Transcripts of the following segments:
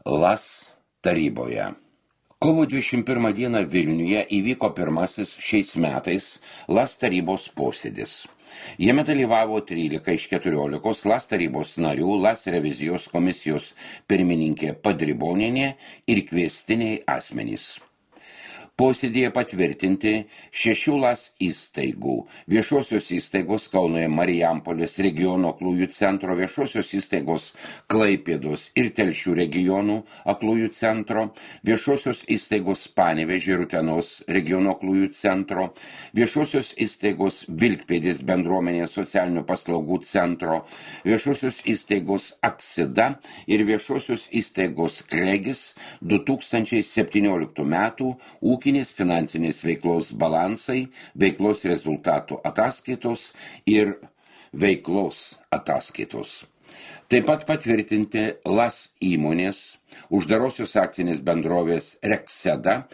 LAS taryboje. Kovo 21 dieną Vilniuje įvyko pirmasis šiais metais LAS tarybos posėdis. Jame dalyvavo 13 iš 14 LAS tarybos narių, LAS revizijos komisijos pirmininkė Padribonienė ir kviestiniai asmenys. Posėdėje patvirtinti 6 LAS įstaigų, viešosios įstaigos Kaunoje Marijampolės regiono aklųjų centro, viešosios įstaigos Klaipėdos ir Telšių regionų aklųjų centro, viešosios įstaigos Panevėžio ir Utenos regiono aklųjų centro, viešosios įstaigos Vilkpėdės bendruomenės socialinių paslaugų centro, viešosios įstaigos Aksida ir viešosios įstaigos Kregis 2017 metų ūkinės finansinės veiklos balansai, veiklos rezultatų ataskaitos ir veiklos ataskaitos. Taip pat patvirtinti LAS įmonės, uždarosios akcinės bendrovės Rekseda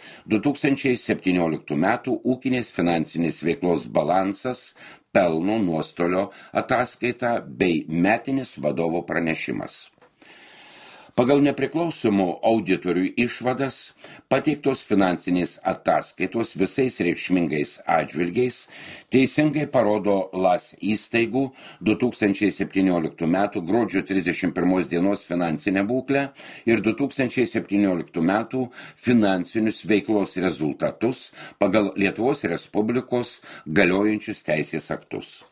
2017 metų ūkinės finansinės veiklos balansas, pelno nuostolio ataskaita bei metinis vadovo pranešimas. Pagal nepriklausomų auditorių išvadas pateiktos finansinės ataskaitos visais reikšmingais atžvilgiais teisingai parodo LAS įstaigų 2017 metų gruodžio 31 dienos finansinę būklę ir 2017 metų finansinius veiklos rezultatus pagal Lietuvos Respublikos galiojančius teisės aktus.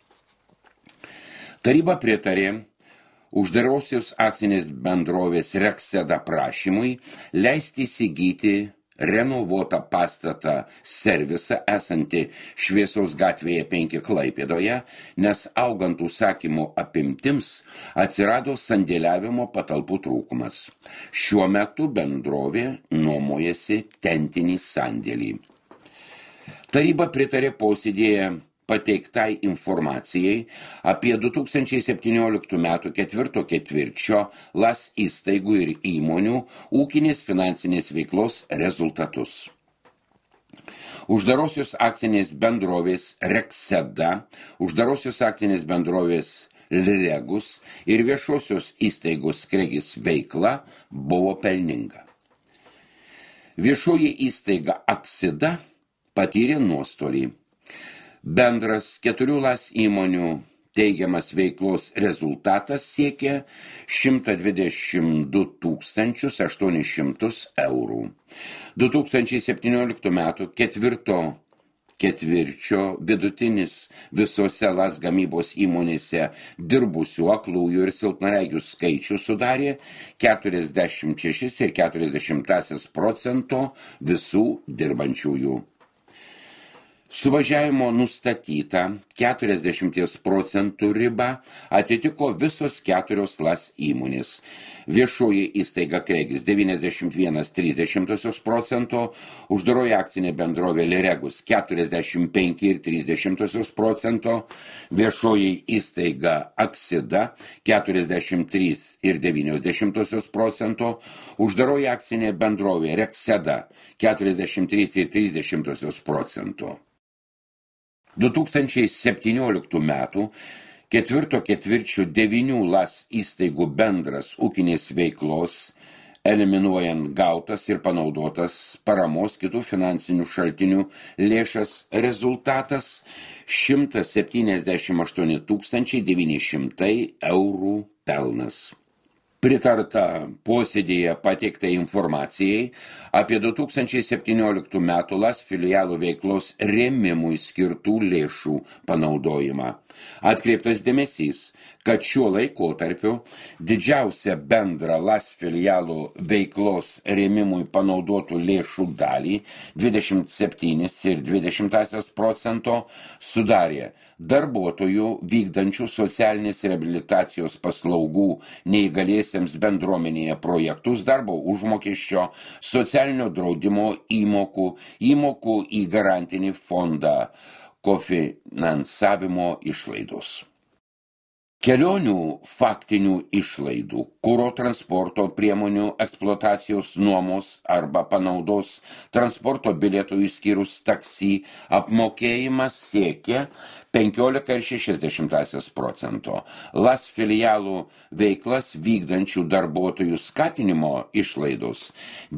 Taryba pritarė uždarosios akcinės bendrovės Rekseda prašymui leisti įsigyti renovuotą pastatą servisą esantį Šviesos gatvėje 5 Klaipėdoje, nes augant užsakymų apimtims atsirado sandėliavimo patalpų trūkumas. Šiuo metu bendrovė nuomojasi tentinį sandėlį. Taryba pritarė posėdėje pateiktai informacijai apie 2017 metų 4 ketvirčio LAS įstaigų ir įmonių ūkinės finansinės veiklos rezultatus. Uždarosios akcinės bendrovės Rekseda, uždarosios akcinės bendrovės Liregus ir viešosios įstaigos Kregis veikla buvo pelninga. Viešoji įstaiga Aksida patyrė nuostolį. Bendras 4 LAS įmonių teigiamas veiklos rezultatas siekia 122 800 eurų. 2017 metų 4 ketvirčio vidutinis visose LAS gamybos įmonėse dirbusių aklųjų ir silpnaregių skaičius sudarė 46,4% visų dirbančiųjų. Suvažiavimo nustatyta 40% riba atitiko visos 4 LAS įmonės. Viešoji įstaiga Kregis 91,3%, uždaroji akcinė bendrovė Liregus 45,3%, viešoji įstaiga Aksida 43,9%, uždaroji akcinė bendrovė Rekseda 43,3%. 2017 metų 4 ketvirčio 9 LAS įstaigų bendras ūkinės veiklos, eliminuojant gautas ir panaudotas paramos kitų finansinių šaltinių lėšas rezultatas 178 900 eurų pelnas. Pritarta posėdėje pateiktai informacijai apie 2017 metų LAS filialų veiklos rėmimui skirtų lėšų panaudojimą. Atkreiptas dėmesys, kad šiuo laikotarpiu didžiausia bendra LAS filialų veiklos rėmimui panaudotų lėšų dalį 27,2% sudarė darbuotojų vykdančių socialinės reabilitacijos paslaugų neįgaliesiems bendruomenėje projektus, darbo užmokesčio, socialinio draudimo įmokų į garantinį fondą, kofinansavimo išlaidos. Kelionių faktinių išlaidų, kuro transporto priemonių eksploatacijos nuomos arba panaudos transporto bilietų išskyrus taksi apmokėjimas siekia 15,6%. LAS filialų veiklas vykdančių darbuotojų skatinimo išlaidos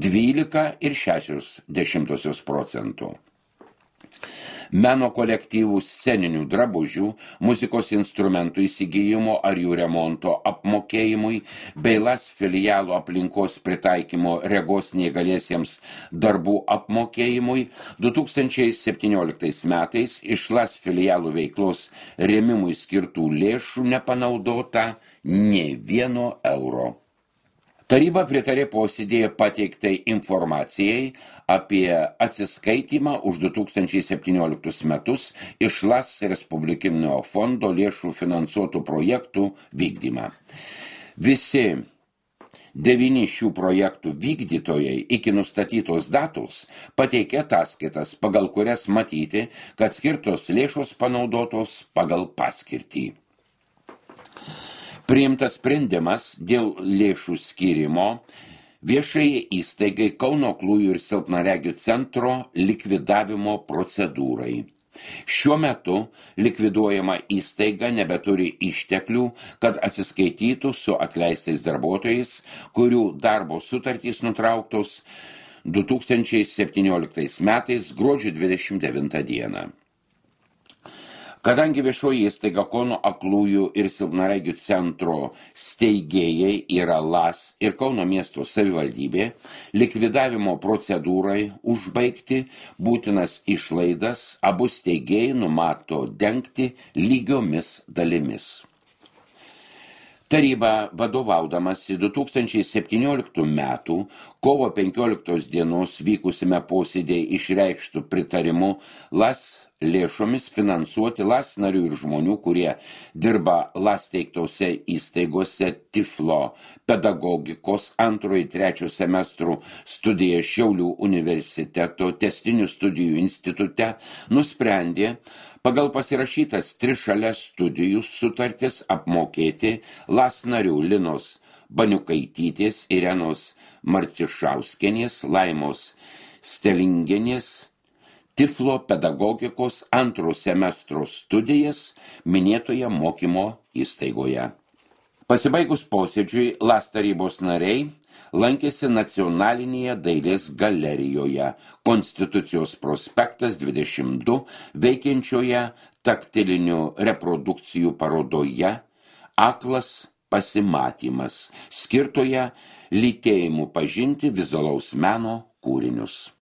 12,6%. Meno kolektyvų sceninių drabužių, muzikos instrumentų įsigijimo ar jų remonto apmokėjimui bei LAS filialų aplinkos pritaikymo regos neįgaliesiems darbų apmokėjimui 2017 metais iš LAS filialų veiklos rėmimui skirtų lėšų nepanaudota nė vieno euro. Taryba pritarė posėdėje pateiktai informacijai apie atsiskaitymą už 2017 metus iš LAS Respublikinio fondo lėšų finansuotų projektų vykdymą. Visi 9 šių projektų vykdytojai iki nustatytos datos pateikė ataskaitas, pagal kurias matyti, kad skirtos lėšos panaudotos pagal paskirtį. Priimtas sprendimas dėl lėšų skyrimo viešai įstaigai Kauno aklųjų ir silpnaregių centro likvidavimo procedūrai. Šiuo metu likviduojama įstaiga nebeturi išteklių, kad atsiskaitytų su atleistais darbuotojais, kurių darbo sutartys nutrauktos 2017 metais gruodžio 29 dieną. Kadangi viešoji įstaiga Kauno aklųjų ir silpnaregių centro steigėjai yra LAS ir Kauno miesto savivaldybė, likvidavimo procedūrai užbaigti būtinas išlaidas abu steigėjai numato dengti lygiomis dalimis. Taryba, vadovaudamasi 2017 metų kovo 15 dienos vykusime posėdėje išreikštų pritarimu LAS lėšomis finansuoti LAS narių ir žmonių, kurie dirba LAS teiktose įstaigose Tiflo pedagogikos 2 ir 3 semestrų studijas Šiaulių universiteto tęstinių studijų institute, nusprendė pagal pasirašytas trišales studijų sutartis apmokėti LAS narių Linos Baniukaitytės, Irenos Marcišauskienės, Laimos Stelingienės, Tiflo pedagogikos 2 semestro studijas minėtoje mokymo įstaigoje. Pasibaigus posėdžiui, LAS tarybos nariai lankėsi Nacionalinėje dailės galerijoje Konstitucijos prospektas 22 veikiančioje taktilinių reprodukcijų parodoje Aklas pasimatymas, skirtoje lytėjimu pažinti vizualaus meno kūrinius.